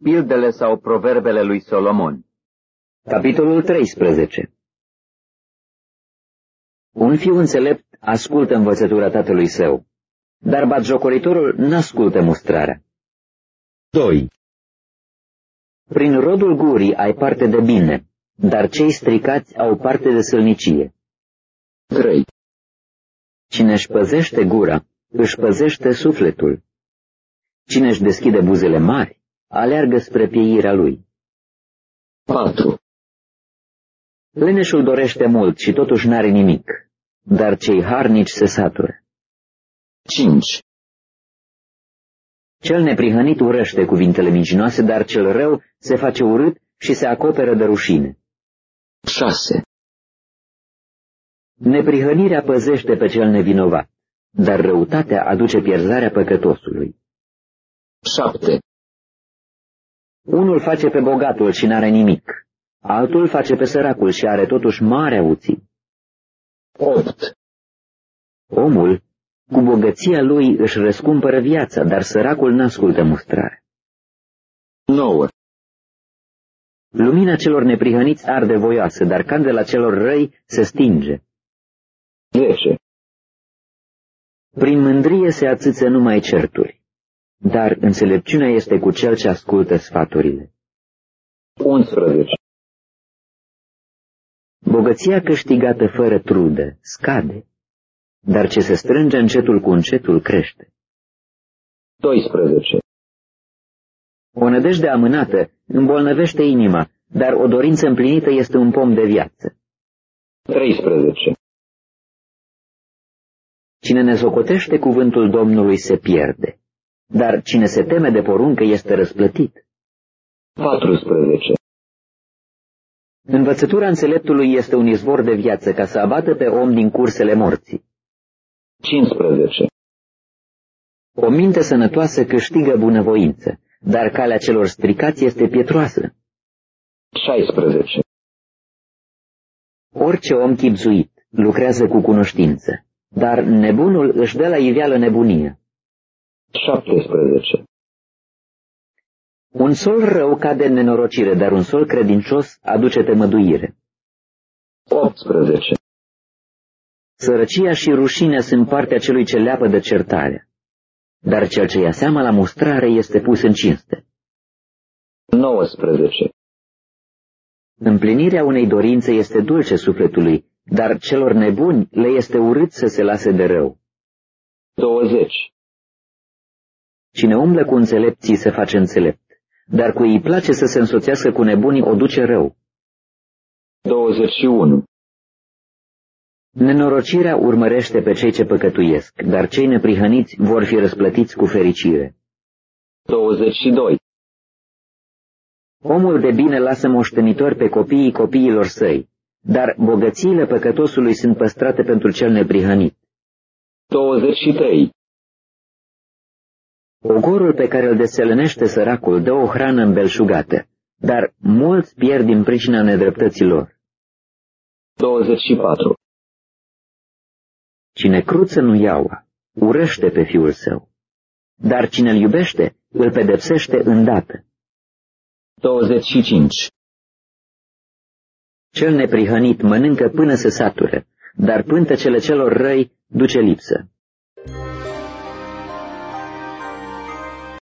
Pildele sau proverbele lui Solomon. Capitolul 13. Un fiu înțelept ascultă învățătura tatălui său, dar batjocoritorul n-ascultă mustrarea. 2. Prin rodul gurii ai parte de bine, dar cei stricați au parte de sălnicie. 3. Cine își păzește gura, își păzește sufletul. Cine își deschide buzele mari, aleargă spre pieirea lui. 4. Leneșul dorește mult și totuși n-are nimic, dar cei harnici se satură. 5. Cel neprihănit urăște cuvintele mincinoase, dar cel rău se face urât și se acoperă de rușine. 6. Neprihănirea păzește pe cel nevinovat, dar răutatea aduce pierzarea păcătosului. 7. Unul face pe bogatul și n-are nimic, altul face pe săracul și are totuși mare avuții. 8. Omul, cu bogăția lui își răscumpără viața, dar săracul n-ascultă mustrare. 9. Lumina celor neprihăniți arde voioasă, dar candela celor răi se stinge. 10. Prin mândrie se ațâță numai certuri, dar înțelepciunea este cu cel ce ascultă sfaturile. 11. Bogăția câștigată fără trudă scade, dar ce se strânge încetul cu încetul crește. 12. O nădejde amânată îmbolnăvește inima, dar o dorință împlinită este un pom de viață. 13. Cine ne socotește cuvântul Domnului se pierde, dar cine se teme de poruncă este răsplătit. 14. Învățătura înțeleptului este un izvor de viață ca să abată pe om din cursele morții. 15. O minte sănătoasă câștigă bunăvoință, dar calea celor stricați este pietroasă. 16. Orice om chibzuit lucrează cu cunoștință, dar nebunul își dă la iveală nebunie. 17. Un sol rău cade în nenorocire, dar un sol credincios aduce temăduire. 18. Sărăcia și rușinea sunt partea celui ce leapă de certare, dar cel ce ia seama la mustrare este pus în cinste. 19. Împlinirea unei dorințe este dulce sufletului, dar celor nebuni le este urât să se lase de rău. 20. Cine umblă cu înțelepții se face înțelept, dar cui îi place să se însoțească cu nebunii o duce rău. 21. Nenorocirea urmărește pe cei ce păcătuiesc, dar cei neprihăniți vor fi răsplătiți cu fericire. 22. Omul de bine lasă moștenitori pe copiii copiilor săi, dar bogățiile păcătosului sunt păstrate pentru cel neprihănit. 23. Ogorul pe care îl deselănește săracul dă o hrană îmbelșugată, dar mulți pierd din pricina nedreptăților. 24. Cine cruță nu iaua, urăște pe fiul său, dar cine îl iubește îl pedepsește îndată. 25. Cel neprihănit mănâncă până se satură, dar pântecele celor răi duce lipsă.